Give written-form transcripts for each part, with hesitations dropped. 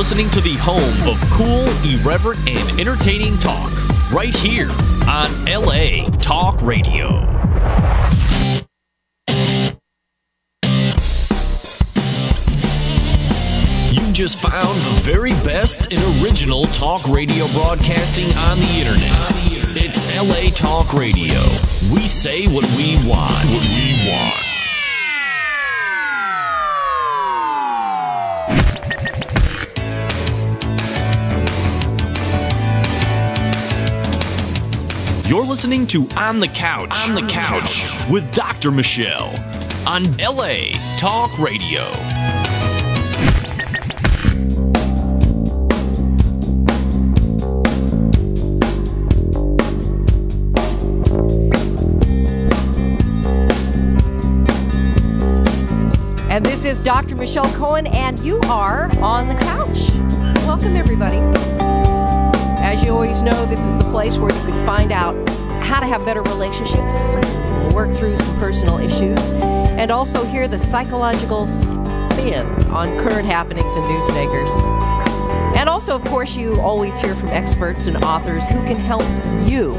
listening to the home of cool, irreverent, and entertaining talk, right here on LA Talk Radio. You just found the very best and original talk radio broadcasting on the internet. It's LA Talk Radio. We say what we want. What we want. You're listening to On the Couch with Dr. Michelle on LA Talk Radio. And this is Dr. Michelle Cohen, and you are on the couch. Welcome, everybody. As you always know, this is the place where you can find out how to have better relationships, work through some personal issues, and also hear the psychological spin on current happenings and newsmakers. And also, of course, you always hear from experts and authors who can help you.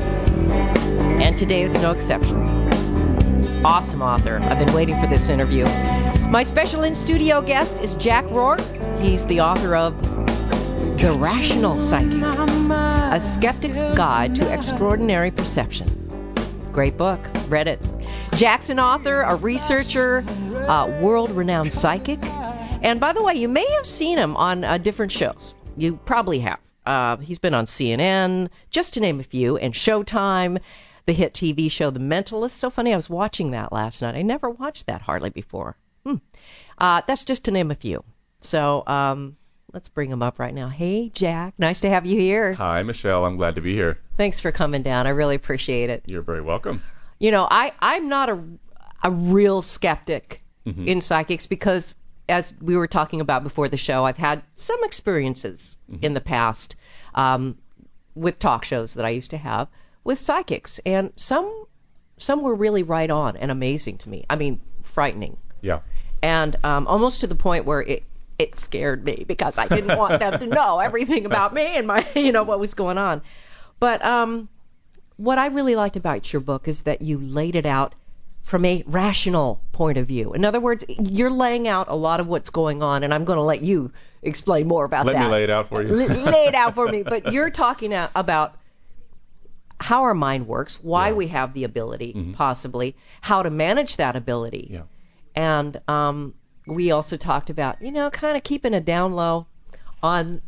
And today is no exception. Awesome author. I've been waiting for this interview. My special in-studio guest is Jack Roark. He's the author of The Rational Psychic, A Skeptic's Guide to Extraordinary Perception. Great book. Read it. Jack's an author, a researcher, world-renowned psychic. And by the way, you may have seen him on different shows. You probably have. He's been on CNN, just to name a few, and Showtime, the hit TV show The Mentalist. So funny, I was watching that last night. I never watched that hardly before. That's just to name a few. So let's bring him up right now. Hey, Jack. Nice to have you here. Hi, Michelle. I'm glad to be here. Thanks for coming down. I really appreciate it. You're very welcome. You know, I'm not a real skeptic in psychics because, as we were talking about before the show, I've had some experiences in the past with talk shows that I used to have with psychics, and some were really right on and amazing to me. I mean, frightening. Yeah. And almost to the point where it scared me because I didn't want them to know everything about me and my, what was going on. But what I really liked about your book is that you laid it out from a rational point of view. In other words, you're laying out a lot of what's going on, and I'm going to let you explain more about that. Let me lay it out for you. Lay it out for me. But you're talking about how our mind works, why we have the ability, possibly, how to manage that ability. Yeah. And we also talked about, kind of keeping the down low on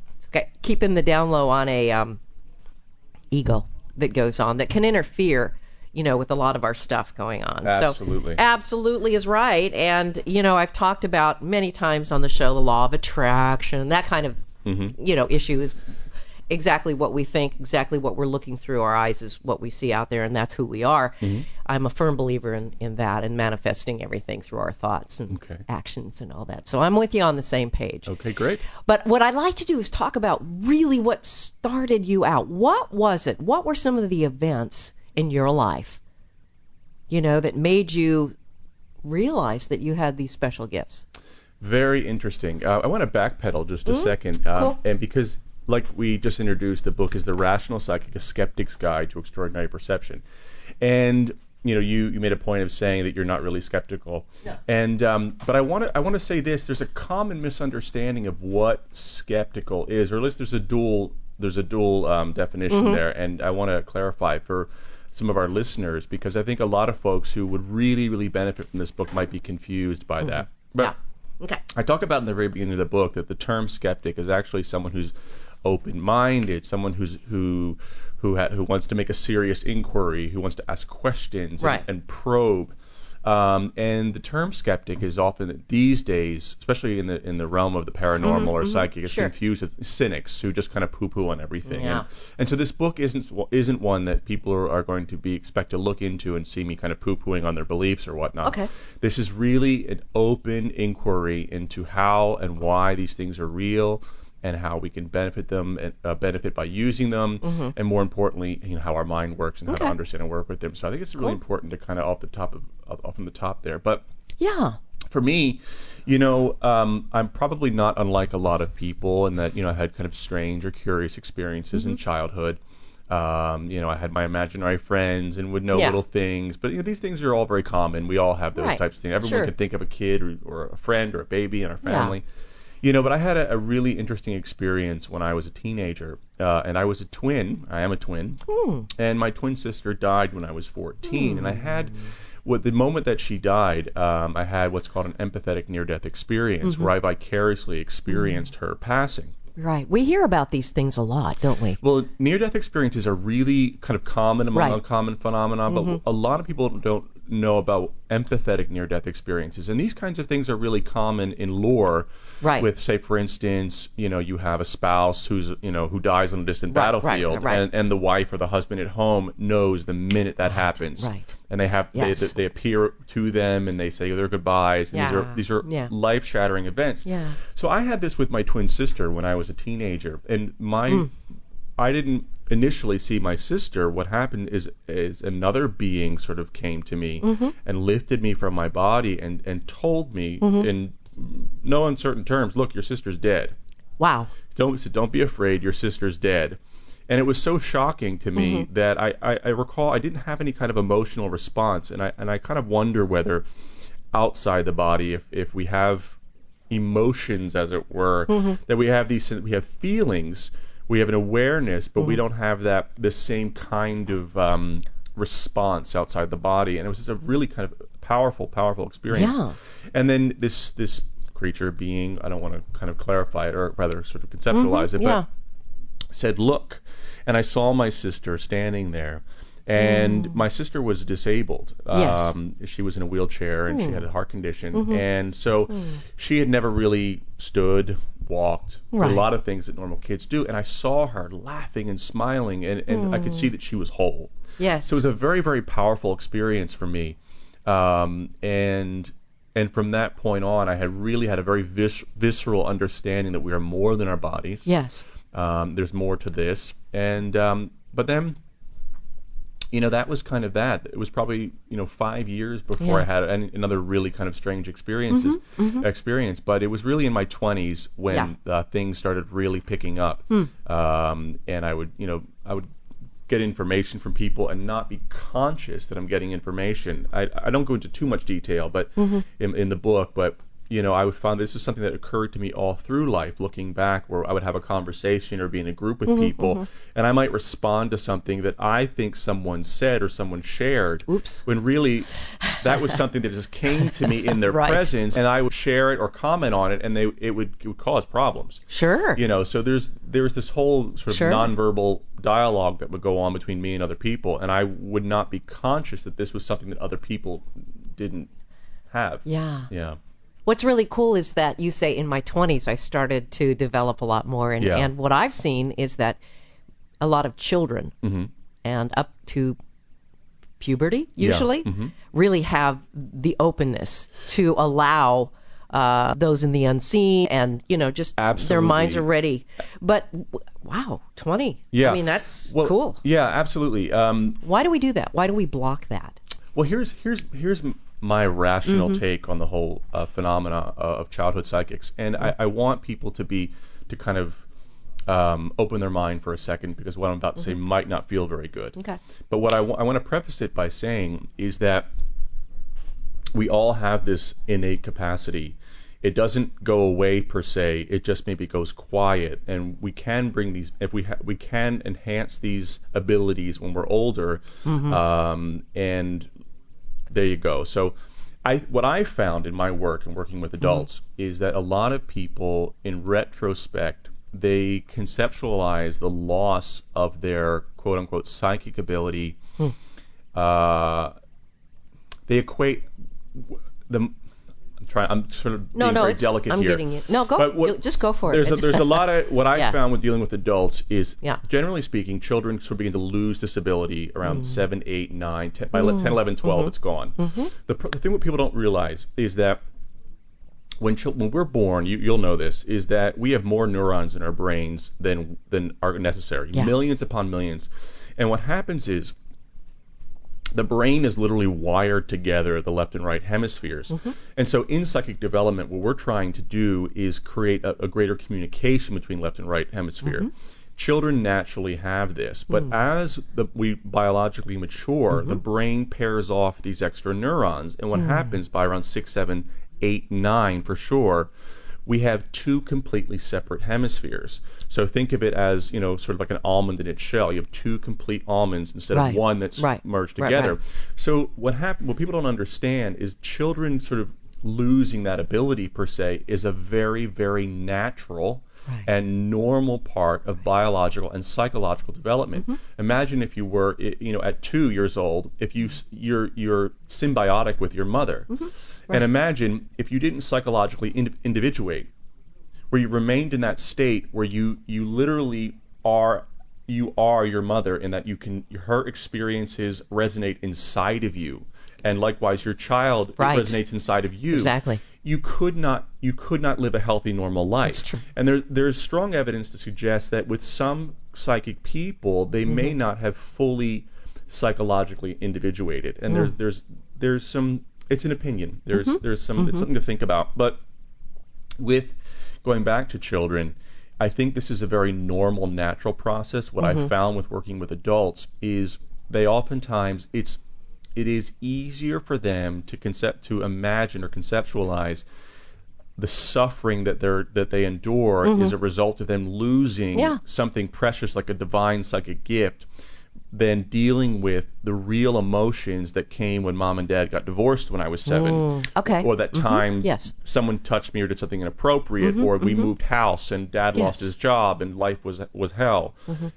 a ego that goes on that can interfere, with a lot of our stuff going on. Absolutely. So absolutely is right. And, I've talked about many times on the show the law of attraction, that kind of, issue is exactly what we think, exactly what we're looking through our eyes is what we see out there, and that's who we are. I'm a firm believer in that and manifesting everything through our thoughts and actions and all that. So I'm with you on the same page. Okay, great. But what I'd like to do is talk about really what started you out. What was it? What were some of the events in your life, that made you realize that you had these special gifts? Very interesting. I want to backpedal just a second. Cool. And because, like we just introduced, the book is The Rational Psychic, A Skeptic's Guide to Extraordinary Perception. And, you made a point of saying that you're not really skeptical. No. And but I want to say this. There's a common misunderstanding of what skeptical is, or at least there's a dual definition there. And I want to clarify for some of our listeners, because I think a lot of folks who would really, really benefit from this book might be confused by that. But Okay. I talk about in the very beginning of the book that the term skeptic is actually someone who's open-minded, someone who wants to make a serious inquiry, who wants to ask questions and probe. And the term skeptic is often these days, especially in the realm of the paranormal or psychic, is confused with cynics who just kind of poo-poo on everything. Yeah. And so this book isn't one that people are going to expect to look into and see me kind of poo-pooing on their beliefs or whatnot. Okay. This is really an open inquiry into how and why these things are real, and how we can benefit them and benefit by using them, and more importantly, how our mind works and how to understand and work with them. So I think it's really important to kind of off from the top there. But yeah, for me, I'm probably not unlike a lot of people in that, I had kind of strange or curious experiences in childhood. I had my imaginary friends and would know little things, but these things are all very common. We all have those types of things. Everyone can think of a kid or a friend or a baby in our family. But I had a really interesting experience when I was a teenager, and I was a twin. I am a twin, and my twin sister died when I was 14, and I had. The moment that she died, I had what's called an empathetic near-death experience, where I vicariously experienced her passing. Right. We hear about these things a lot, don't we? Well, near-death experiences are really kind of common among uncommon phenomena, but a lot of people don't know about empathetic near-death experiences. And these kinds of things are really common in lore. Right. With, say, for instance, you have a spouse who dies on a distant battlefield, and the wife or the husband at home knows the minute that happens. Right. And they appear to them and they say their goodbyes. And these are life-shattering events. Yeah. So I had this with my twin sister when I was a teenager, and I didn't initially see my sister. What happened is another being sort of came to me and lifted me from my body and told me in no uncertain terms, look, your sister's dead. Wow. Don't be afraid, your sister's dead. And it was so shocking to me that I recall I didn't have any kind of emotional response, and I kind of wonder whether outside the body, if we have emotions, as it were, that we have feelings, we have an awareness, but we don't have the same kind of response outside the body. And it was just a really kind of powerful experience. Yeah. And then this creature being, I don't want to kind of clarify it, or rather sort of conceptualize it, but said, look. And I saw my sister standing there. And my sister was disabled. Yes. She was in a wheelchair, and she had a heart condition. And so she had never really stood, walked, a lot of things that normal kids do. And I saw her laughing and smiling, and I could see that she was whole. Yes. So it was a very, very powerful experience for me. And from that point on, I had really had a very visceral understanding that we are more than our bodies. Yes. There's more to this. And but then, that was kind of that. It was probably 5 years before I had another really kind of strange experience. But it was really in my 20s when things started really picking up. And I would get information from people and not be conscious that I'm getting information. I don't go into too much detail, but in the book, but I would find this is something that occurred to me all through life, looking back, where I would have a conversation or be in a group with people, and I might respond to something that I think someone said or someone shared, when really that was something that just came to me in their presence, and I would share it or comment on it, and it would cause problems. Sure. So there's this whole sort of nonverbal dialogue that would go on between me and other people, and I would not be conscious that this was something that other people didn't have. Yeah. Yeah. What's really cool is that you say in my 20s I started to develop a lot more, and what I've seen is that a lot of children and up to puberty usually really have the openness to allow those in the unseen, and just their minds are ready. But wow, 20. Yeah. I mean, that's cool. Yeah, absolutely. Why do we do that? Why do we block that? Well, here's my rational take on the whole phenomena of childhood psychics, and I want people to kind of open their mind for a second, because what I'm about to say might not feel very good. Okay. But what I want to preface it by saying is that we all have this innate capacity. It doesn't go away per se. It just maybe goes quiet, and we can bring these. If we can enhance these abilities when we're older, and there you go. So what I found in my work and working with adults is that a lot of people, in retrospect, they conceptualize the loss of their quote-unquote psychic ability. They equate them. I'm sort of being very delicate here. I'm getting it. No, go. Just go for it. There's a lot of what I found with dealing with adults is, generally speaking, children sort of begin to lose this ability around 7, 8, 9, 10. By 10, 11, 12, it's gone. The thing what people don't realize is that when we're born, you'll know this, is that we have more neurons in our brains than are necessary, millions upon millions. And what happens is, the brain is literally wired together, the left and right hemispheres. And so in psychic development, what we're trying to do is create a greater communication between left and right hemisphere. Children naturally have this, but as we biologically mature, the brain pairs off these extra neurons. And what happens by around 6, 7, 8, 9 for sure, we have two completely separate hemispheres. So think of it as, sort of like an almond in its shell. You have two complete almonds instead of one that's merged together. So what people don't understand is children sort of losing that ability per se is a very, very natural and normal part of biological and psychological development. Imagine if you were, at 2 years old, if you're symbiotic with your mother. And imagine if you didn't psychologically individuate, where you remained in that state where you literally are your mother, in that her experiences resonate inside of you, and likewise your child resonates inside of you. Exactly. You could not live a healthy, normal life. That's true. And there's strong evidence to suggest that with some psychic people, they may not have fully psychologically individuated. And there's some. It's an opinion. There's some. It's something to think about. But with going back to children, I think this is a very normal, natural process. What I've found with working with adults is they oftentimes it is easier for them to imagine or conceptualize the suffering that they endure is a result of them losing something precious like a divine psychic gift, than dealing with the real emotions that came when mom and dad got divorced when I was 7. Or that time someone touched me or did something inappropriate, or we moved house and dad lost his job and life was hell.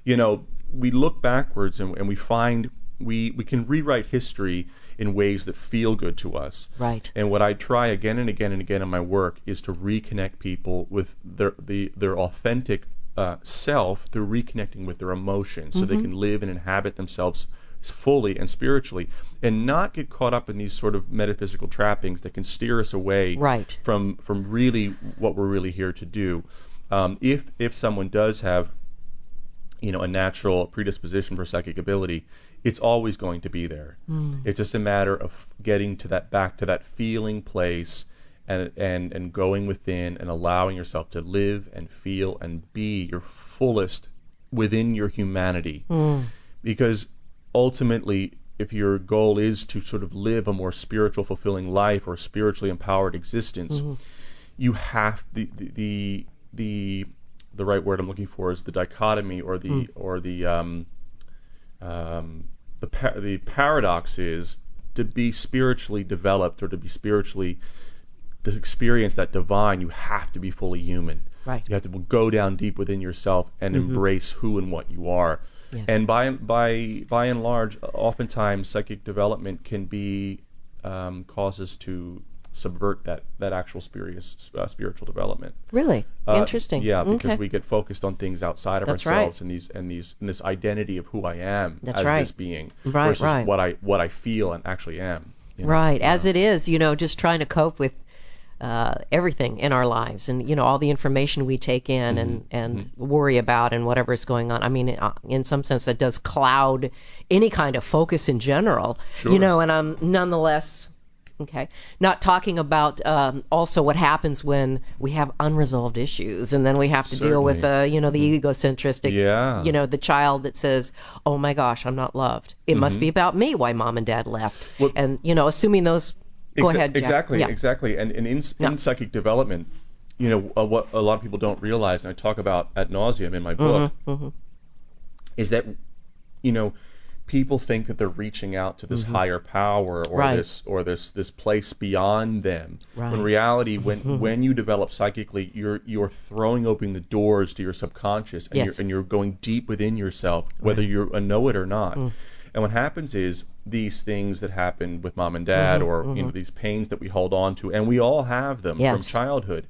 We look backwards and we find we can rewrite history in ways that feel good to us. Right. And what I try again and again and again in my work is to reconnect people with their authentic self through reconnecting with their emotions, so they can live and inhabit themselves fully and spiritually, and not get caught up in these sort of metaphysical trappings that can steer us away from really what we're really here to do. If someone does have a natural predisposition for psychic ability, it's always going to be there. It's just a matter of getting back to that feeling place, and going within and allowing yourself to live and feel and be your fullest within your humanity. Because ultimately, if your goal is to sort of live a more spiritual, fulfilling life or spiritually empowered existence, you have the right word I'm looking for is the dichotomy or the paradox is to be spiritually developed or to be spiritually to experience that divine, you have to be fully human. Right. You have to go down deep within yourself and embrace who and what you are. Yes. And by and large, oftentimes psychic development can be causes to subvert that actual spiritual development. Really? Interesting. Yeah, because we get focused on things outside of ourselves and this identity of who I am this being versus what I feel and actually am. Right. As it is, just trying to cope with everything in our lives, and all the information we take in and worry about and whatever is going on. I mean, in some sense, that does cloud any kind of focus in general. Sure. And I'm nonetheless not talking about also what happens when we have unresolved issues, and then we have to deal with the egocentristic, the child that says, "Oh my gosh, I'm not loved. It must be about me why mom and dad left," and assuming those. Go ahead, Jack. Exactly. And in psychic development, what a lot of people don't realize, and I talk about ad nauseum in my book, is that, people think that they're reaching out to this higher power or this place beyond them. Right. In reality, when you develop psychically, you're throwing open the doors to your subconscious, and you're going deep within yourself, whether you know it or not. And what happens is these things that happen with mom and dad, or these pains that we hold on to, and we all have them from childhood.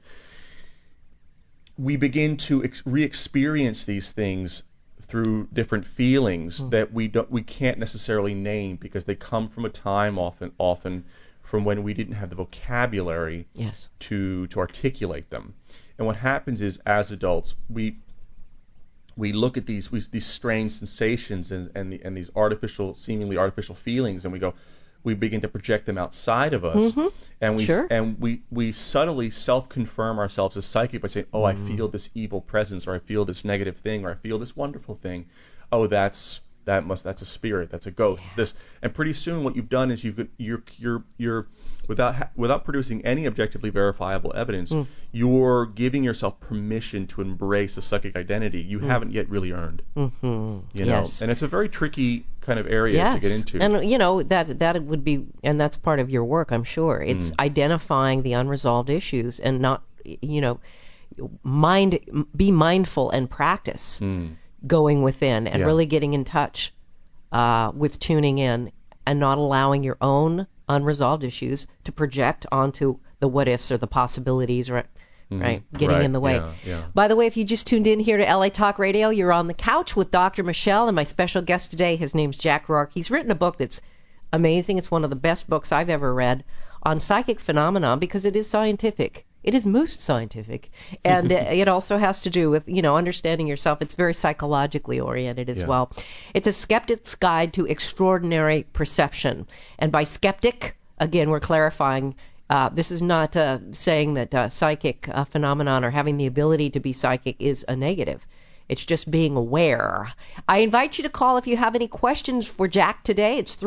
We begin to re-experience these things through different feelings that we can't necessarily name, because they come from a time often from when we didn't have the vocabulary to articulate them. And what happens is, as adults, we we look at these strange sensations and these seemingly artificial feelings, and we begin to project them outside of us, and we subtly self-confirm ourselves as psychic by saying, oh, I feel this evil presence, or I feel this negative thing, or I feel this wonderful thing. Oh, that's a spirit, that's a ghost, it's this. And pretty soon what you've done is you're without producing any objectively verifiable evidence, you're giving yourself permission to embrace a psychic identity you haven't yet really earned. You know, and it's a very tricky kind of area to get into. And you know that would be, and that's part of your work, I'm sure. It's identifying the unresolved issues and not, you know, be mindful and practice going within and really getting in touch with tuning in and not allowing your own unresolved issues to project onto the what ifs or the possibilities, right? Getting in the way. By the way, if you just tuned in here to LA Talk Radio, you're on the couch with Dr. Michelle, and my special guest today, his name's Jack Rourke. He's written a book that's amazing. It's one of the best books I've ever read on psychic phenomena because it is scientific. It is most scientific, and it also has to do with, you know, understanding yourself. It's very psychologically oriented as well. It's a skeptic's guide to extraordinary perception, and by skeptic, again, we're clarifying. This is not saying that psychic phenomenon or having the ability to be psychic is a negative. It's just being aware. I invite you to call if you have any questions for Jack today. It's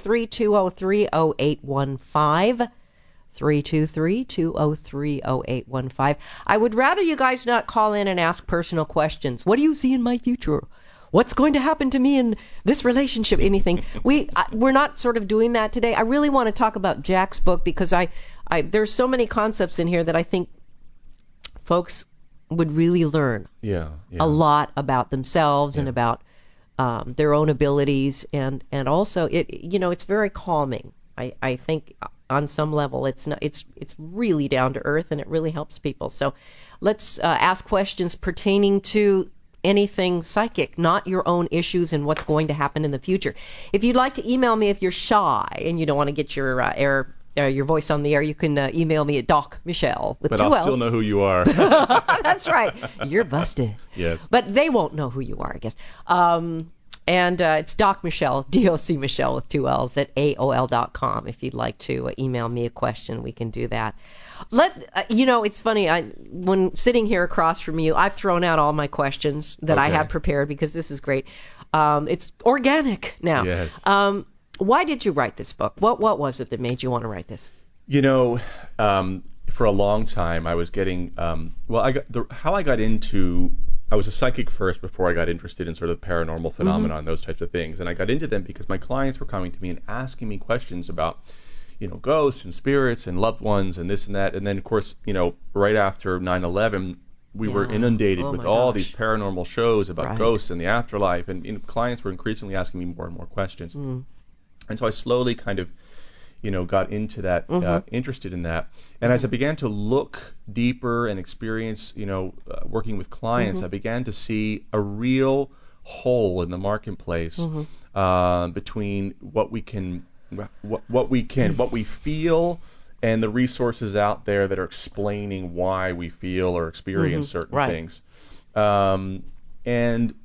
323-203-0815. 323-203-0815. I would rather you guys not call in and ask personal questions. What do you see in my future? What's going to happen to me in this relationship? Anything. We're not sort of doing that today. I really want to talk about Jack's book because there's so many concepts in here that I think folks would really learn a lot about themselves and about their own abilities, and also it's very calming. I think on some level it's really down to earth, and it really helps people. So let's ask questions pertaining to anything psychic, not your own issues and what's going to happen in the future. If you'd like to email me if you're shy and you don't want to get your your voice on the air, you can email me at Doc Michelle with 2 L's. But I'll still know who you are. That's right. You're busted. Yes. But they won't know who you are, I guess. And it's Doc Michelle, D-O-C Michelle with 2 L's at AOL.com. If you'd like to email me a question, we can do that. It's funny. When sitting here across from you, I've thrown out all my questions that I had prepared because this is great. It's organic now. Yes. Why did you write this book? What was it that made you want to write this? You know, for a long time I was getting I was a psychic first before I got interested in sort of paranormal phenomena and those types of things. And I got into them because my clients were coming to me and asking me questions about, you know, ghosts and spirits and loved ones and this and that. And then, of course, you know, right after 9/11, we were inundated with all these paranormal shows about ghosts and the afterlife. And clients were increasingly asking me more and more questions. And so I slowly kind of, you know, got into that, interested in that. And as I began to look deeper and experience, you know, working with clients, I began to see a real hole in the marketplace between what we feel and the resources out there that are explaining why we feel or experience certain things. And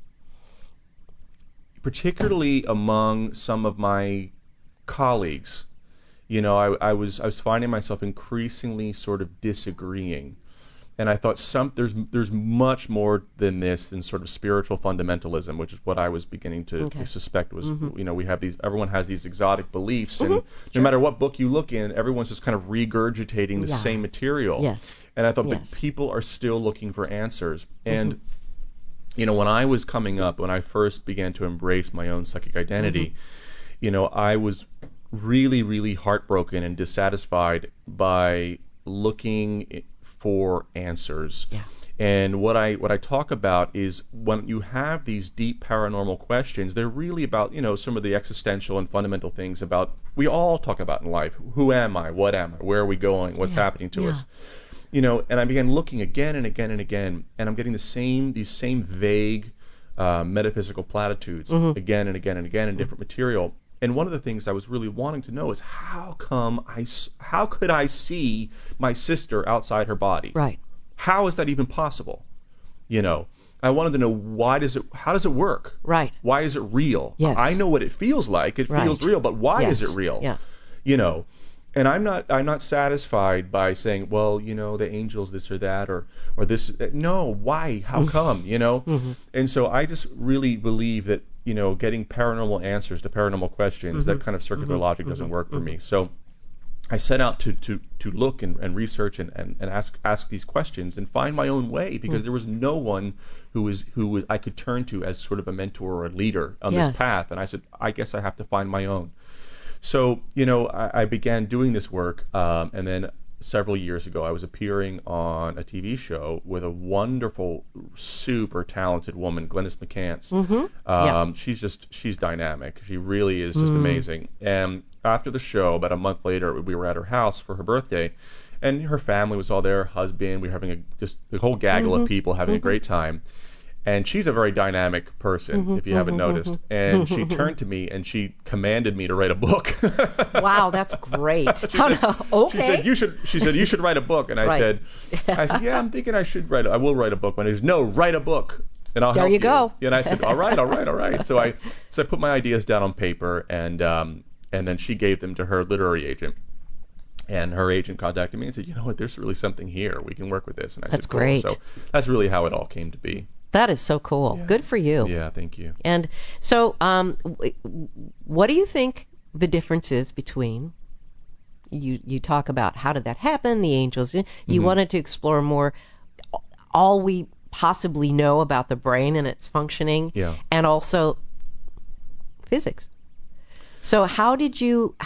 particularly among some of my colleagues, you know, I was finding myself increasingly sort of disagreeing, and I thought there's much more than this than sort of spiritual fundamentalism, which is what I was beginning to suspect was, you know, everyone has these exotic beliefs, and no matter what book you look in, everyone's just kind of regurgitating the same material. Yes. And I thought that people are still looking for answers, and you know, when I was coming up, when I first began to embrace my own psychic identity, you know, I was really, really heartbroken and dissatisfied by looking for answers. Yeah. And what I talk about is when you have these deep paranormal questions, they're really about, you know, some of the existential and fundamental things about we all talk about in life. Who am I? What am I? Where are we going? What's happening to us? You know, and I began looking again and again and again, and I'm getting these same vague metaphysical platitudes again and again and again in different material. And one of the things I was really wanting to know is how could I see my sister outside her body? Right. How is that even possible? You know, I wanted to know how does it work? Right. Why is it real? Yes. I know what it feels like. It feels real, but why is it real? Yeah. You know, and I'm not satisfied by saying, well, you know, the angels, this or that, or this. No, why? How come? You know? Mm-hmm. And so I just really believe that, you know, getting paranormal answers to paranormal questions, that kind of circular logic doesn't work for me. So I set out to look and research and ask these questions and find my own way, because there was no one who I could turn to as sort of a mentor or a leader on this path. And I said, I guess I have to find my own. So, you know, I began doing this work, and then several years ago I was appearing on a TV show with a wonderful, super talented woman, Glennis McCants. She's dynamic. She really is just amazing. And after the show, about a month later, we were at her house for her birthday, and her family was all there, her husband. We were having just a whole gaggle of people having a great time. And she's a very dynamic person, if you haven't noticed. And she turned to me and she commanded me to write a book. Wow, that's great. Okay. She said you should write a book, and I said, yeah, I'm thinking I will write a book. And he said, no, write a book, and I'll help you. There you go. And I said, all right. So I put my ideas down on paper, and then she gave them to her literary agent. And her agent contacted me and said, you know what, there's really something here. We can work with this. And I said, cool. Great. So that's really how it all came to be. That is so cool. Yeah. Good for you. Yeah, thank you. And so what do you think the difference is between, you talk about how did that happen, the angels, you wanted to explore more all we possibly know about the brain and its functioning, and also physics. So how did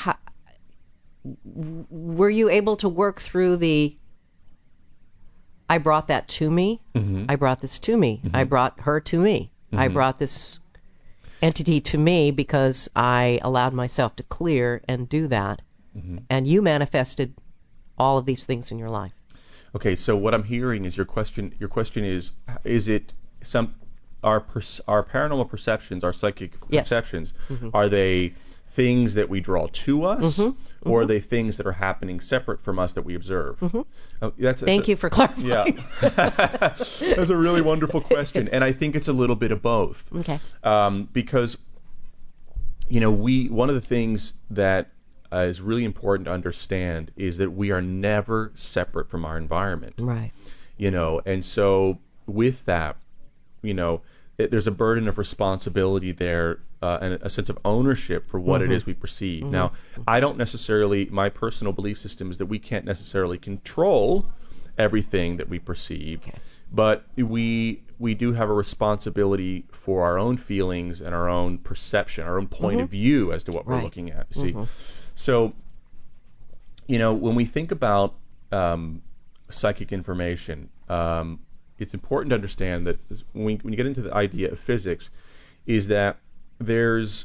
were you able to work through I brought that to me. I brought this to me. I brought her to me. I brought this entity to me because I allowed myself to clear and do that. And you manifested all of these things in your life. Okay, so what I'm hearing is your question is it our paranormal perceptions, our psychic perceptions, are they things that we draw to us, or are they things that are happening separate from us that we observe? Thank you for clarifying. Yeah. That's a really wonderful question, and I think it's a little bit of both. Okay. Because, you know, one of the things that is really important to understand is that we are never separate from our environment. Right. You know, and so with that, you know, there's a burden of responsibility there, and a sense of ownership for what it is we perceive. Now, I don't necessarily, my personal belief system is that we can't necessarily control everything that we perceive, but we do have a responsibility for our own feelings and our own perception, our own point of view as to what we're looking at. See, so, you know, when we think about psychic information, it's important to understand that when you get into the idea of physics, is that there's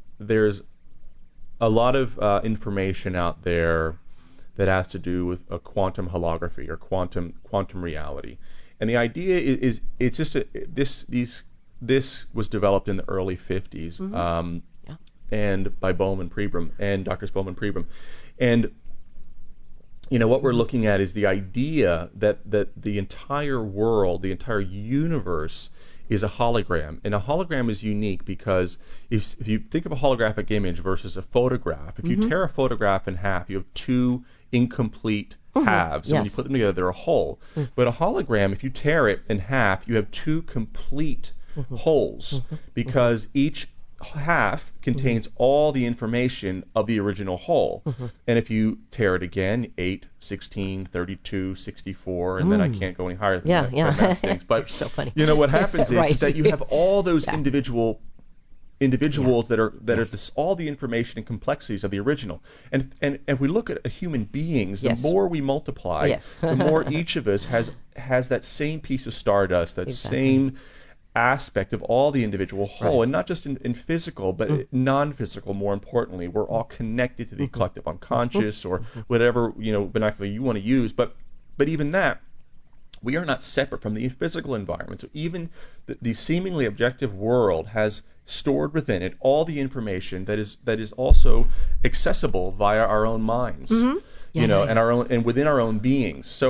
a lot of information out there that has to do with a quantum holography or quantum reality, and the idea is it's just this was developed in the early 50s, and by Bowman Pribram and Drs. Bowman Pribram, and you know, what we're looking at is the idea that the entire world, the entire universe, is a hologram. And a hologram is unique because if you think of a holographic image versus a photograph, if you tear a photograph in half, you have two incomplete halves. And when you put them together, they're a whole. But a hologram, if you tear it in half, you have two complete wholes, because each half contains all the information of the original whole. And if you tear it again, 8, 16, 32, 64, and then I can't go any higher than that. Yeah. But so funny. You know what happens is that you have all those individuals that are all the information and complexities of the original. And if we look at human beings, the more we multiply, the more each of us has that same piece of stardust, that same aspect of all the individual whole, and not just in physical, but non-physical. More importantly, we're all connected to the collective unconscious, or whatever vernacular you want to use. But even that, we are not separate from the physical environment. So even the seemingly objective world has stored within it all the information that is also accessible via our own minds, and our own and within our own beings. So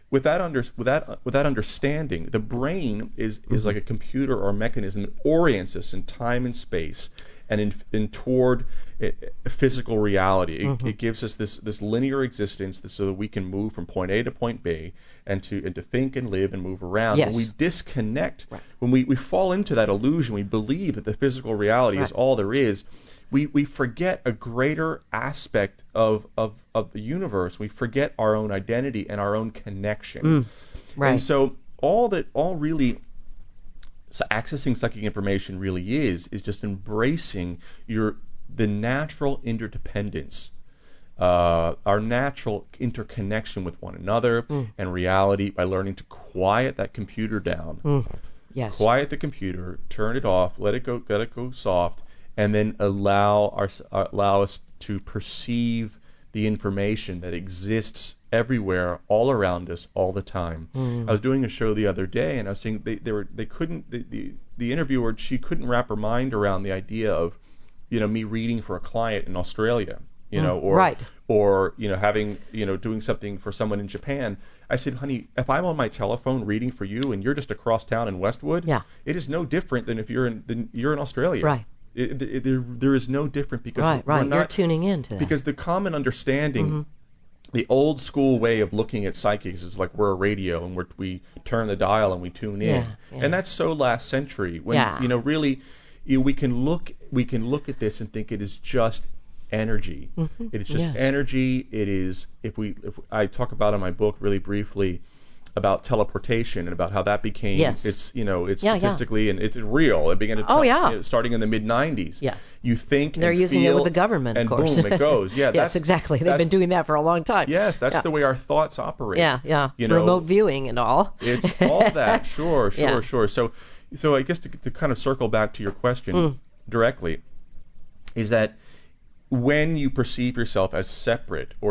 with that understanding, the brain is like a computer or a mechanism that orients us in time and space and in toward physical reality. It gives us this linear existence so that we can move from point A to point B and to think and live and move around. Yes. When we disconnect, when we fall into that illusion, we believe that the physical reality is all there is. We forget a greater aspect of the universe. We forget our own identity and our own connection. And so accessing psychic information really is just embracing the natural interdependence, our natural interconnection with one another and reality by learning to quiet that computer down. Yes. Quiet the computer, turn it off, let it go soft, and then allow us to perceive the information that exists everywhere, all around us, all the time. I was doing a show the other day, and I was saying the interviewer, she couldn't wrap her mind around the idea of, me reading for a client in Australia, or having, doing something for someone in Japan. I said, honey, if I'm on my telephone reading for you and you're just across town in Westwood, it is no different than if you're in Australia. Right. There is no different because you're tuning into that. Because the common understanding, the old school way of looking at psychics is like we're a radio and we turn the dial and we tune in, and that's so last century. When really, we can look at this and think it is just energy. It is just energy. It is if I talk about in my book really briefly about teleportation and about how that became it's statistically and it's real. It began to starting in the mid 90s. You think they're using it with the government, and of course. Boom, it goes. Yes, exactly. They've been doing that for a long time. Yes, that's the way our thoughts operate. Remote viewing and all. It's all that. Sure. So I guess to kind of circle back to your question directly, is that when you perceive yourself as separate or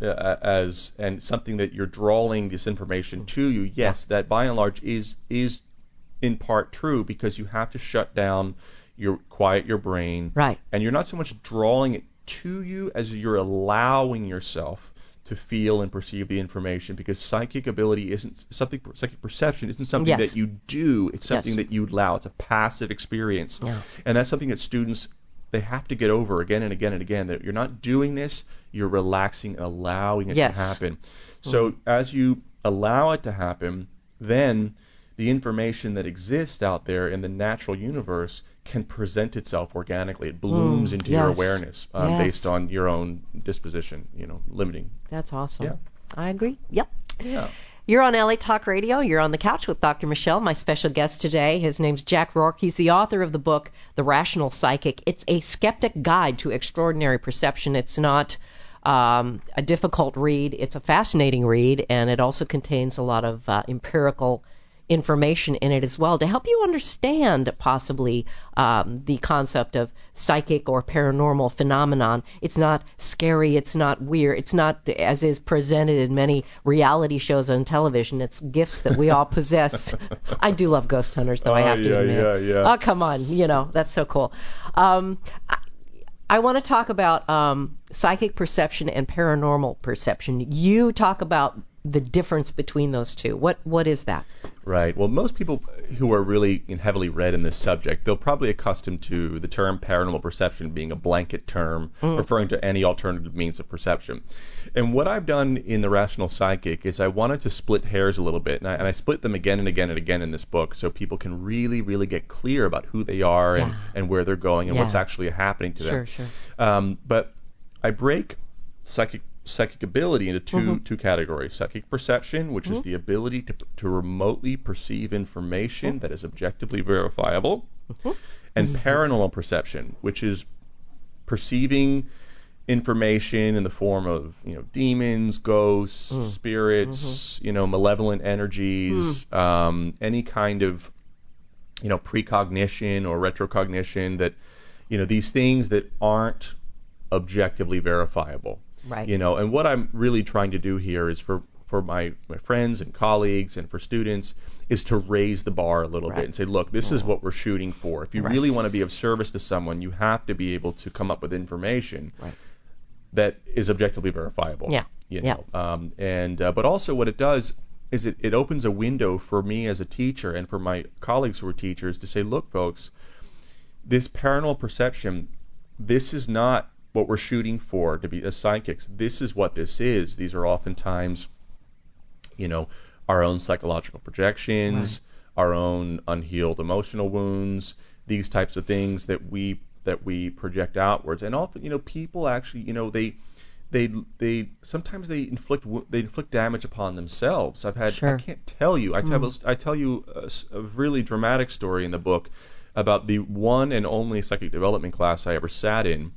and something that you're drawing this information to you, that by and large is in part true, because you have to shut down, quiet your brain, and you're not so much drawing it to you as you're allowing yourself to feel and perceive the information, because psychic ability isn't something, psychic perception isn't something that you do, it's something that you allow. It's a passive experience, and that's something that students, they have to get over again and again and again, that you're not doing this, you're relaxing and allowing it to happen. So as you allow it to happen, then the information that exists out there in the natural universe can present itself organically. It blooms into your awareness based on your own disposition, limiting. That's awesome. Yeah. I agree. Yep. Yeah. You're on LA Talk Radio. You're on the couch with Dr. Michelle. My special guest today, his name's Jack Rourke. He's the author of the book, The Rational Psychic. It's a skeptic guide to extraordinary perception. It's not a difficult read. It's a fascinating read, and it also contains a lot of empirical information in it as well to help you understand possibly the concept of psychic or paranormal phenomenon. It's not scary, it's not weird, it's not as is presented in many reality shows on television. It's gifts that we all possess. I do love Ghost Hunters, though, I have to admit. Oh, come on, that's so cool. I want to talk about psychic perception and paranormal perception. You talk about the difference between those two. What is that? Right. Well, most people who are really heavily read in this subject, they're probably accustomed to the term paranormal perception being a blanket term referring to any alternative means of perception. And what I've done in The Rational Psychic is I wanted to split hairs a little bit, and I split them again and again and again in this book so people can really, really get clear about who they are and where they're going and what's actually happening to them. Sure. But I break psychic ability into two categories: psychic perception, which is the ability to remotely perceive information that is objectively verifiable, and paranormal perception, which is perceiving information in the form of demons, ghosts, spirits, malevolent energies, any kind of precognition or retrocognition, that these things that aren't objectively verifiable. Right. And what I'm really trying to do here is for my friends and colleagues and for students is to raise the bar a little bit and say, look, this is what we're shooting for. If you really want to be of service to someone, you have to be able to come up with information that is objectively verifiable. Yeah. But also what it does is it opens a window for me as a teacher and for my colleagues who are teachers to say, look, folks, this paranormal perception, this is not what we're shooting for to be as psychics. This is what this is. These are oftentimes, our own psychological projections, our own unhealed emotional wounds, these types of things that we project outwards. And often, people actually, they sometimes they inflict damage upon themselves. I can't tell you. I tell you a really dramatic story in the book about the one and only psychic development class I ever sat in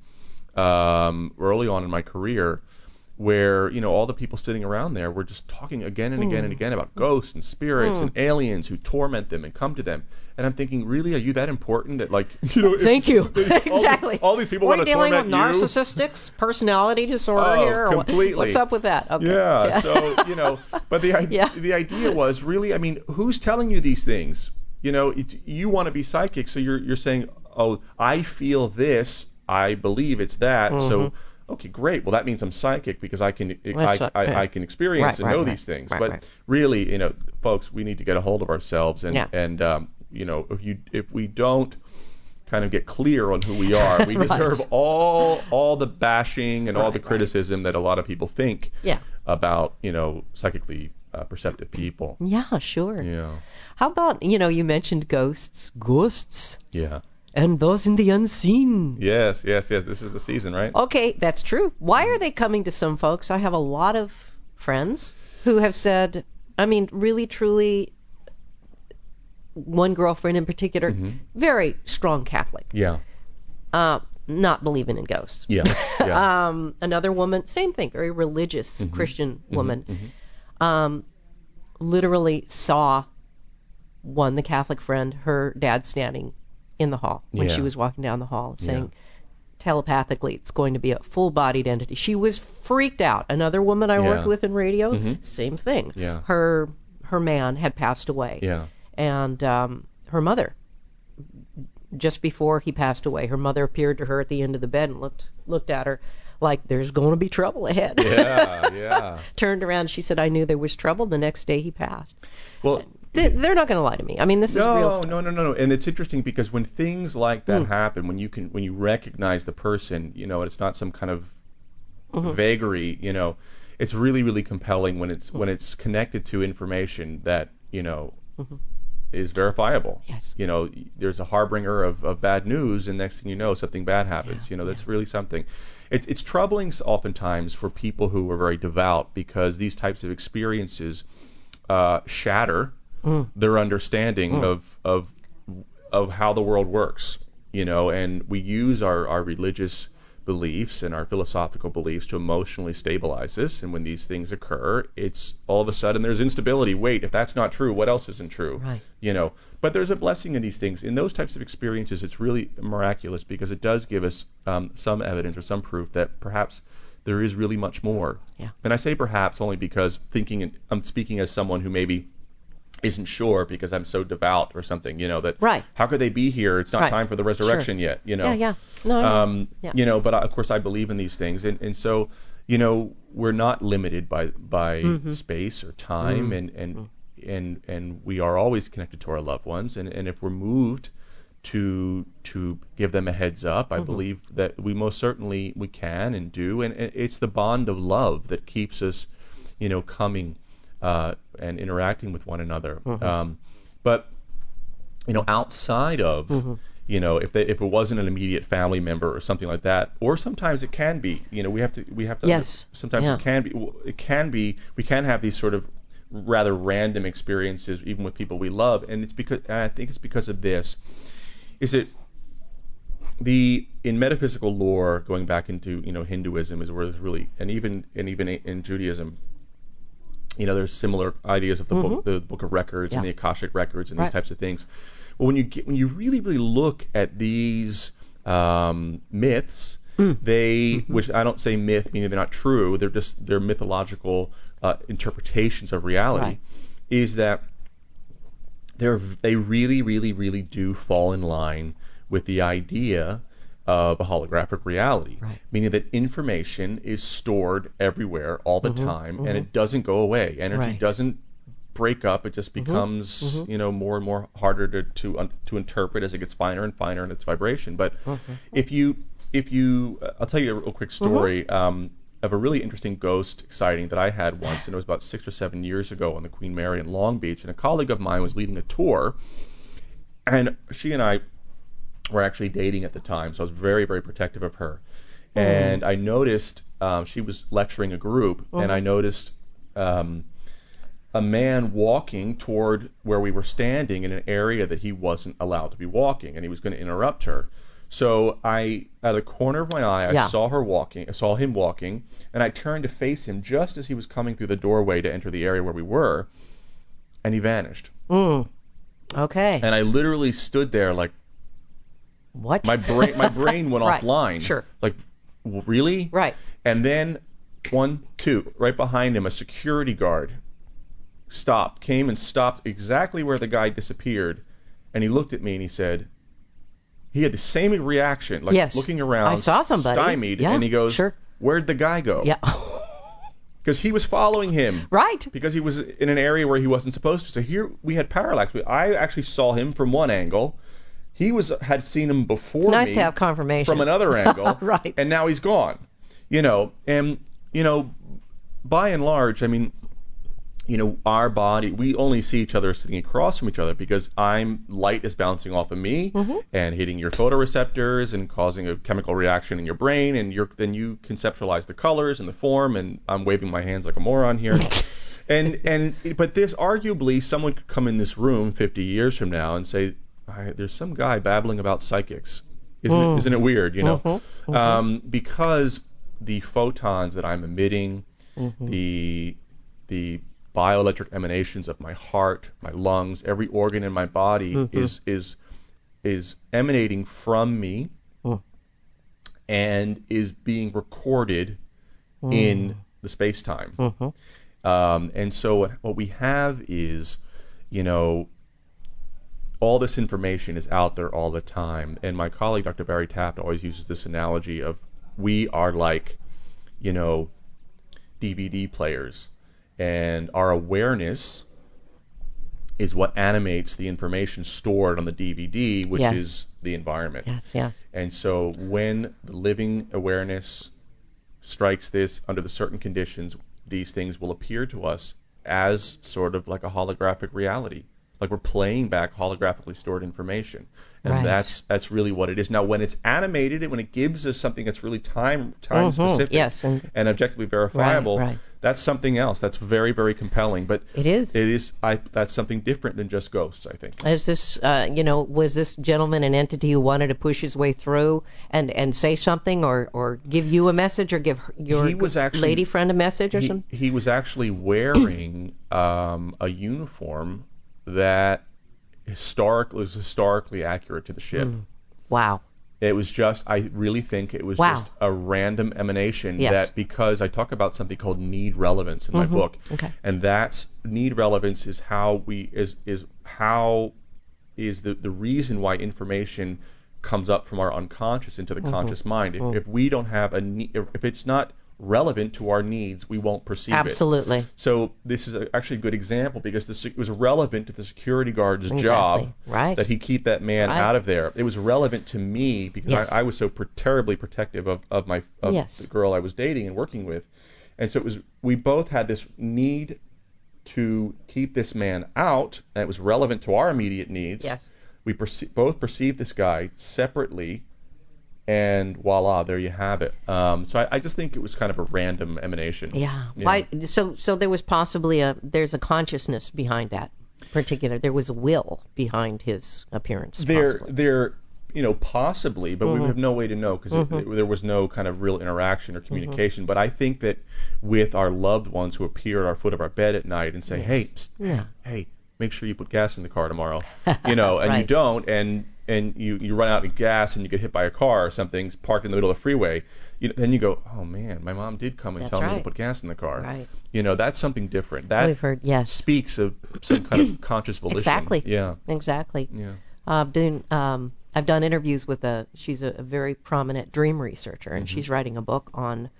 early on in my career, where all the people sitting around there were just talking again and again and again about ghosts and spirits and aliens who torment them and come to them. And I'm thinking, really, are you that important that Thank you. Exactly. All these people want to torment you. We're dealing with narcissistic personality disorder here. Or completely. What's up with that? Okay. Yeah. So but the idea was really, who's telling you these things? You want to be psychic, so you're saying, oh, I feel this, I believe it's that, so. Okay, great. Well, that means I'm psychic because I can experience and know these things. But really, folks, we need to get a hold of ourselves, and if we don't kind of get clear on who we are, we deserve all the bashing and all the criticism that a lot of people think about psychically perceptive people. Yeah, sure. Yeah. How about you mentioned ghosts? Yeah. And those in the unseen. Yes. This is the season, right? Okay, that's true. Why are they coming to some folks? I have a lot of friends who have said, really, truly, one girlfriend in particular, very strong Catholic. Yeah. Not believing in ghosts. Yeah. Another woman, same thing, very religious Christian woman, literally saw the Catholic friend, her dad standing in the hall when she was walking down the hall, saying telepathically it's going to be a full-bodied entity. She was freaked out. Another woman I worked with in radio, same thing. Yeah. Her man had passed away. Yeah. And her mother, just before he passed away, her mother appeared to her at the end of the bed and looked at her like there's going to be trouble ahead. Yeah. Turned around and she said, I knew there was trouble. The next day he passed. Well, they're not going to lie to me. This is real stuff. No. And it's interesting because when things like that happen, when you recognize the person, it's not some kind of vagary, it's really, really compelling when it's connected to information that, is verifiable. Yes. There's a harbinger of bad news, and next thing you know, something bad happens. That's really something. It's troubling oftentimes for people who are very devout because these types of experiences shatter their understanding of how the world works, and we use our religious beliefs and our philosophical beliefs to emotionally stabilize us, and when these things occur, it's all of a sudden there's instability. Wait, if that's not true, what else isn't true? Right. But there's a blessing in these things. In those types of experiences, it's really miraculous because it does give us some evidence or some proof that perhaps there is really much more. Yeah. And I say perhaps only because I'm speaking as someone who maybe isn't sure because I'm so devout or something, that how could they be here? It's not time for the resurrection yet, Yeah. No. But of course I believe in these things, and so, we're not limited by space or time, and we are always connected to our loved ones, and if we're moved to give them a heads up, I believe that we most certainly we can and do, and it's the bond of love that keeps us, coming and interacting with one another. But outside of if it wasn't an immediate family member or something like that, or sometimes it can be. We have to. Yes. Sometimes it can be. We can have these sort of rather random experiences even with people we love, and I think it's because of this. Is it in metaphysical lore, going back into Hinduism is where there's really, and even in Judaism, there's similar ideas of the book of records and the Akashic records and these types of things. Well, when you really, really look at these myths, which I don't say myth meaning they're not true, they're mythological interpretations of reality, is that they really, really, really do fall in line with the idea of a holographic reality, meaning that information is stored everywhere all the time, and it doesn't go away. Energy break up. It just becomes, more and more harder to interpret as it gets finer and finer in its vibration. But if you, I'll tell you a real quick story of a really interesting ghost sighting that I had once, and it was about 6 or 7 years ago on the Queen Mary in Long Beach. And a colleague of mine was leading a tour, and she and I were actually dating at the time, so I was very, very protective of her. And I noticed she was lecturing a group, and I noticed a man walking toward where we were standing in an area that he wasn't allowed to be walking, and he was going to interrupt her. So I, out of the corner of my eye, I saw him walking, and I turned to face him just as he was coming through the doorway to enter the area where we were, and he vanished. Okay. And I literally stood there like, what? My brain went offline. Sure. Like, really? Right. And then 1, 2, right behind him, a security guard came and stopped exactly where the guy disappeared, and he looked at me and he said, he had the same reaction, like looking around, I saw somebody. Stymied, and he goes, where'd the guy go? Yeah. Because he was following him. Right. Because he was in an area where he wasn't supposed to. So here we had parallax. I actually saw him from one angle. He had seen him before it's nice me to have confirmation from another angle. Right. And now he's gone. And by and large, I mean, our body, we only see each other sitting across from each other because light is bouncing off of me and hitting your photoreceptors and causing a chemical reaction in your brain, and then you conceptualize the colors and the form, and I'm waving my hands like a moron here. But this, arguably, someone could come in this room 50 years from now and say, there's some guy babbling about psychics. Isn't it weird, because the photons that I'm emitting, the bioelectric emanations of my heart, my lungs, every organ in my body is emanating from me and is being recorded in the space-time. And so what we have is, all this information is out there all the time. And my colleague, Dr. Barry Taft, always uses this analogy of we are like, DVD players. And our awareness is what animates the information stored on the DVD, which is the environment. Yes. And so when the living awareness strikes this under the certain conditions, these things will appear to us as sort of like a holographic reality. Like we're playing back holographically stored information. And that's really what it is. Now, when it's animated, when it gives us something that's really time specific and objectively verifiable, that's something else. That's very, very compelling. But it is. That's something different than just ghosts, I think. Is this, was this gentleman an entity who wanted to push his way through and say something or give you a message or give your lady friend a message or something? He was actually wearing a uniform that was historically accurate to the ship. Wow. It was just, I really think it was just a random emanation that, because I talk about something called need relevance in my book, and that's need relevance is how the reason why information comes up from our unconscious into the conscious mind. If we don't have if it's not relevant to our needs, we won't perceive it. Absolutely. So this is actually a good example because it was relevant to the security guard's job that he keep that man out of there. It was relevant to me because I was so terribly protective of the girl I was dating and working with. And so we both had this need to keep this man out, and it was relevant to our immediate needs. Yes. We both perceived this guy separately, and voila, there you have it. So I just think it was kind of a random emanation. Yeah. So there was possibly there's a consciousness behind that particular. There was a will behind his appearance. There, possibly, but we have no way to know because there was no kind of real interaction or communication. But I think that with our loved ones who appear at our foot of our bed at night and say, hey, make sure you put gas in the car tomorrow, and you don't, and you run out of gas and you get hit by a car or something parked in the middle of the freeway, then you go, oh man, my mom did come and tell me to put gas in the car. Right. That's something different. That we've heard, speaks of some kind of conscious volition. Exactly. Yeah. Exactly. Yeah. I've done interviews with she's a very prominent dream researcher, and she's writing a book on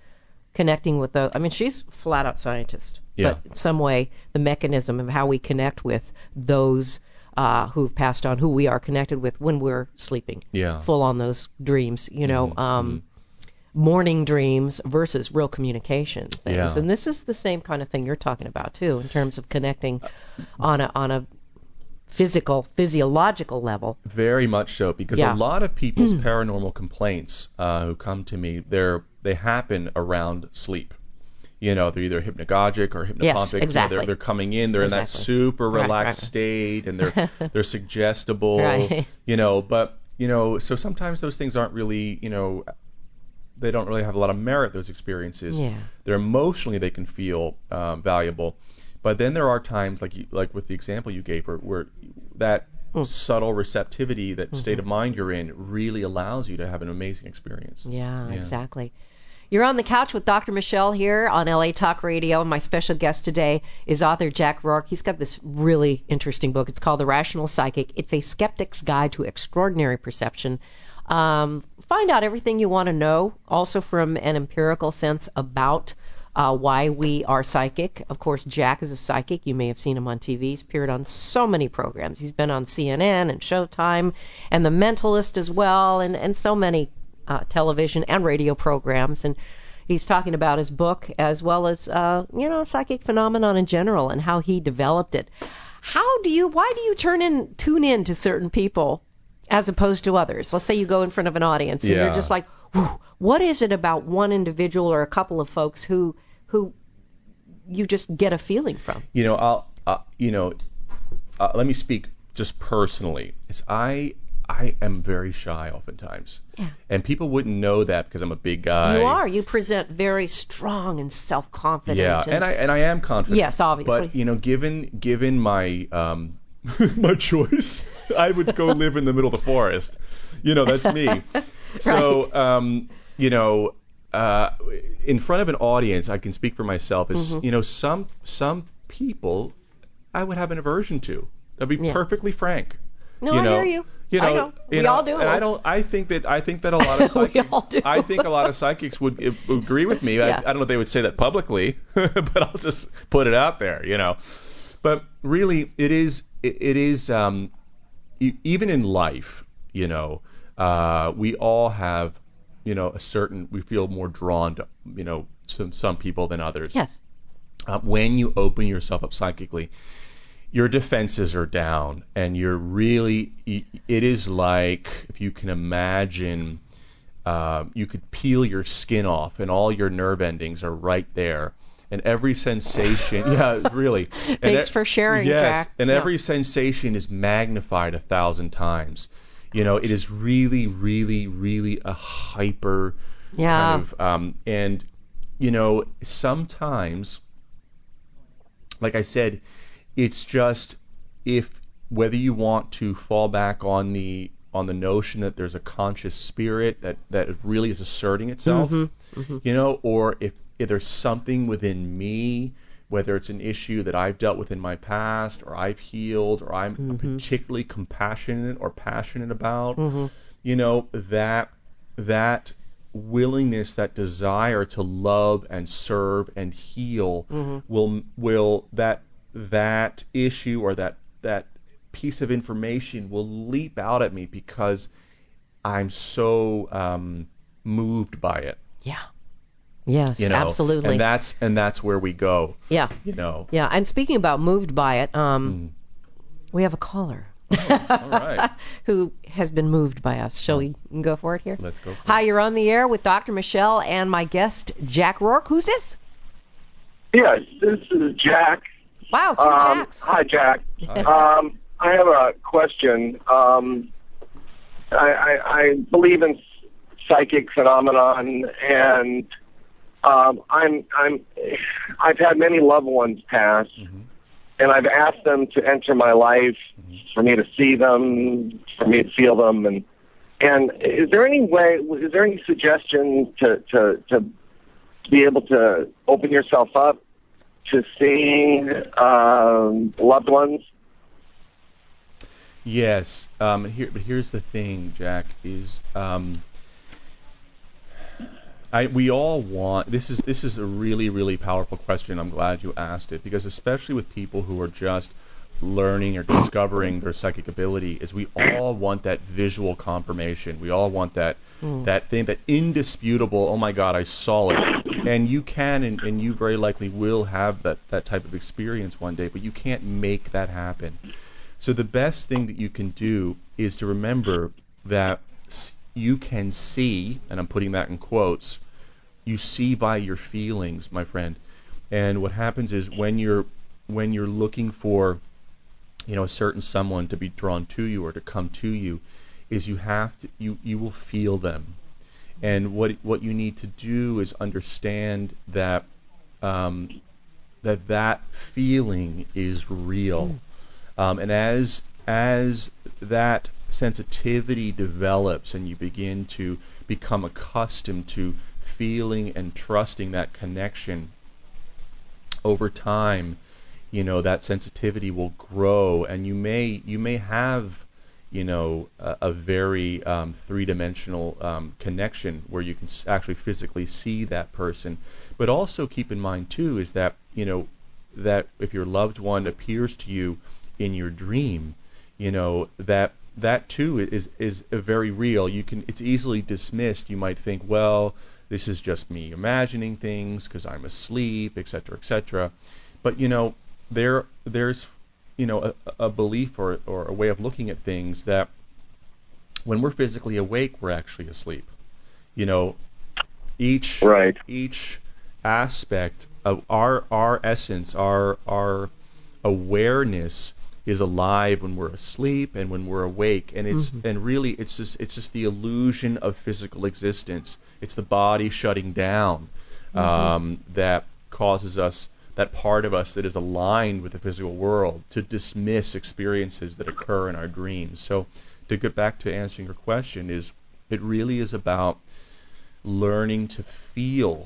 connecting with those. I mean, she's a flat-out scientist. Yeah. But in some way, the mechanism of how we connect with those who've passed on, who we are connected with when we're sleeping. Yeah. Full on those dreams, morning dreams versus real communication things. Yeah. And this is the same kind of thing you're talking about, too, in terms of connecting on a physiological level. Very much so, because a lot of people's paranormal complaints who come to me, they happen around sleep. They're either hypnagogic or hypnopompic. Yes, exactly. They're coming in, they're in that super relaxed state, and they're suggestible. Right. But so sometimes those things aren't really, they don't really have a lot of merit, those experiences. Yeah. They're emotionally, they can feel valuable. But then there are times, like with the example you gave, where that subtle receptivity, that state of mind you're in, really allows you to have an amazing experience. Yeah, exactly. You're on the couch with Dr. Michelle here on LA Talk Radio, and my special guest today is author Jack Rourke. He's got this really interesting book. It's called The Rational Psychic. It's a skeptic's guide to extraordinary perception. Find out everything you want to know, also from an empirical sense about why we are psychic. Of course, Jack is a psychic. You may have seen him on TV. He's appeared on so many programs. He's been on CNN and Showtime and The Mentalist as well, and so many television and radio programs. And he's talking about his book as well as, psychic phenomenon in general and how he developed it. Why do you tune in to certain people as opposed to others? Let's say you go in front of an audience and you're just like, what is it about one individual or a couple of folks who you just get a feeling from? Let me speak just personally. I am very shy oftentimes. Yeah. And people wouldn't know that because I'm a big guy. You are. You present very strong and self-confident. Yeah, and I am confident. Yes, obviously. But, given my my choice, I would go live in the middle of the forest. That's me. Right. So, in front of an audience, I can speak for myself, some people I would have an aversion to. I'll be perfectly frank. No, I hear you. I know. We all do. And I think that a lot of psychics, we all do. I think a lot of psychics would agree with me. Yeah. I don't know if they would say that publicly, but I'll just put it out there, But really, it is even in life, we all have, we feel more drawn to, some people than others. Yes. When you open yourself up psychically, your defenses are down, and you're really, it is like, if you can imagine, you could peel your skin off and all your nerve endings are right there. And every sensation, really. Thanks for sharing, Jack. And every sensation is magnified 1,000 times. It is really, really, really a hyper kind of, and, sometimes, like I said, it's just whether you want to fall back on the notion that there's a conscious spirit that really is asserting itself, or if there's something within me, whether it's an issue that I've dealt with in my past, or I've healed, or I'm particularly compassionate or passionate about, that willingness, that desire to love and serve and heal will that issue or that piece of information will leap out at me because I'm so moved by it. Yeah. Yes, absolutely. And that's where we go. Yeah. Yeah, and speaking about moved by it, we have a caller. Oh, all right. Who has been moved by us. Shall we go for it here? Let's go for it. Hi, you're on the air with Dr. Michelle and my guest, Jack Rourke. Who's this? Yes, this is Jack. Wow, two Jacks. Hi, Jack. Hi. I have a question. I believe in psychic phenomenon, and I've had many loved ones pass, and I've asked them to enter my life for me to see them, for me to feel them, and is there any suggestion to be able to open yourself up to seeing loved ones? Yes. But here's the thing, Jack, is we all want, this is a really, really powerful question. I'm glad you asked it, because especially with people who are just learning or discovering their psychic ability, is we all want that visual confirmation. We all want that thing, that indisputable, oh my God, I saw it. And you can, and you very likely will have that type of experience one day, but you can't make that happen. So the best thing that you can do is to remember that you can see, and I'm putting that in quotes, you see by your feelings, my friend. And what happens is when you're looking for, a certain someone to be drawn to you or to come to you, is you will feel them. And what you need to do is understand that that feeling is real. And as that sensitivity develops and you begin to become accustomed to feeling and trusting that connection, over time, that sensitivity will grow, and you may have a very three-dimensional connection where you can actually physically see that person. But also keep in mind too is that that if your loved one appears to you in your dream, that too is very real. It's easily dismissed. You might think, well, this is just me imagining things because I'm asleep, etc., etc. But there's a belief or a way of looking at things that when we're physically awake, we're actually asleep. Each aspect of our essence, our awareness is alive when we're asleep and when we're awake, and it's just the illusion of physical existence. It's the body shutting down that causes us, that part of us that is aligned with the physical world, to dismiss experiences that occur in our dreams. So to get back to answering your question, it really is about learning to feel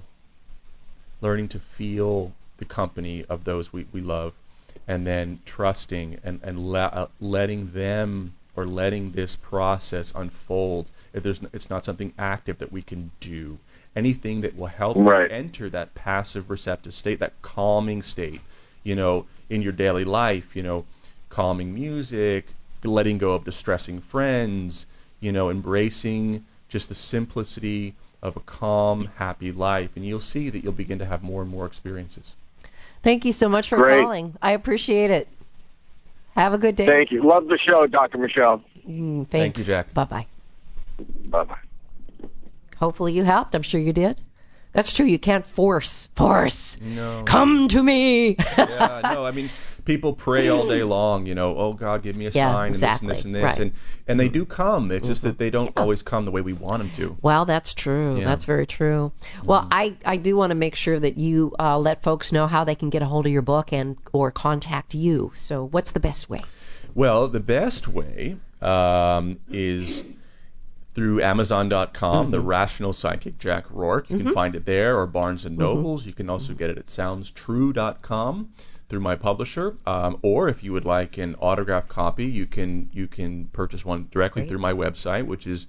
the company of those we love, and then trusting and letting them, or letting this process unfold. It's not something active that we can do. Anything that will help you enter that passive receptive state, that calming state, in your daily life, calming music, letting go of distressing friends, embracing just the simplicity of a calm, happy life, and you'll see that you'll begin to have more and more experiences. Thank you so much for calling. I appreciate it. Have a good day. Thank you. Love the show, Dr. Michelle. Thanks. Thank you, Jack. Bye-bye. Bye-bye. Hopefully you helped. I'm sure you did. That's true. You can't force. No. Come to me. Yeah, no, I mean, people pray all day long, oh God, give me a sign, exactly. and this and this and this, and they do come. It's just that they don't always come the way we want them to. Well, that's true. Yeah. That's very true. Well, I do want to make sure that you let folks know how they can get a hold of your book or contact you. So what's the best way? Well, the best way is through Amazon.com, The Rational Psychic, Jack Rourke. You can find it there, or Barnes & Nobles. You can also get it at SoundsTrue.com through my publisher. Or if you would like an autographed copy, you can purchase one directly through my website, which is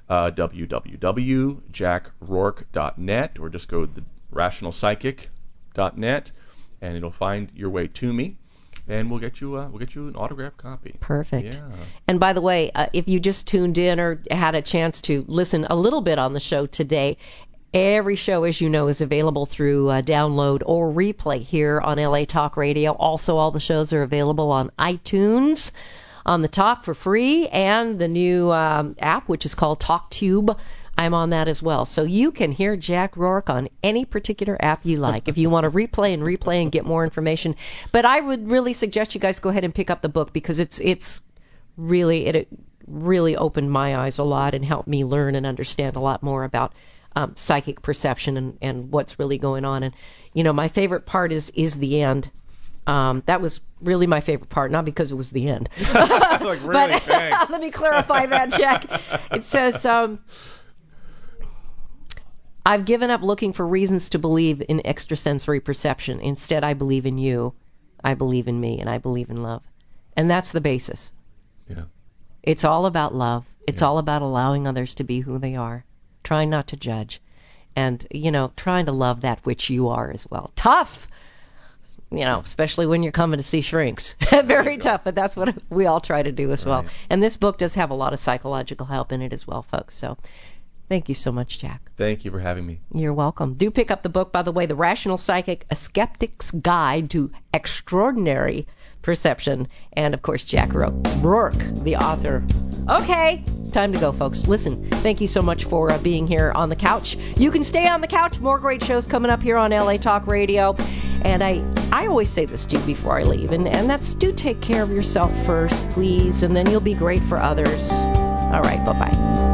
www.jackrourke.net, or just go to rationalpsychic.net, and it'll find your way to me. And we'll get you an autographed copy. Perfect. Yeah. And by the way, if you just tuned in or had a chance to listen a little bit on the show today, every show, as you know, is available through download or replay here on LA Talk Radio. Also, all the shows are available on iTunes, on the Talk for free, and the new app, which is called TalkTube. I'm on that as well. So you can hear Jack Rourke on any particular app you like if you want to replay and get more information. But I would really suggest you guys go ahead and pick up the book, because it really opened my eyes a lot and helped me learn and understand a lot more about psychic perception and what's really going on. And, my favorite part is the end. That was really my favorite part, not because it was the end. Like, really? But Thanks. let me clarify that, Jack. It says, I've given up looking for reasons to believe in extrasensory perception. Instead, I believe in you, I believe in me, and I believe in love. And that's the basis. Yeah. It's all about love. It's all about allowing others to be who they are, trying not to judge. and, trying to love that which you are as well. Tough! Especially when you're coming to see shrinks. Very tough, but that's what we all try to do as well. And this book does have a lot of psychological help in it as well, folks. So thank you so much, Jack. Thank you for having me. You're welcome. Do pick up the book, by the way, The Rational Psychic, A Skeptic's Guide to Extraordinary Perception. And, of course, Jack Rourke, the author. Okay, it's time to go, folks. Listen, thank you so much for being here on the couch. You can stay on the couch. More great shows coming up here on LA Talk Radio. And I always say this to you before I leave, and that's do take care of yourself first, please, and then you'll be great for others. All right, bye-bye.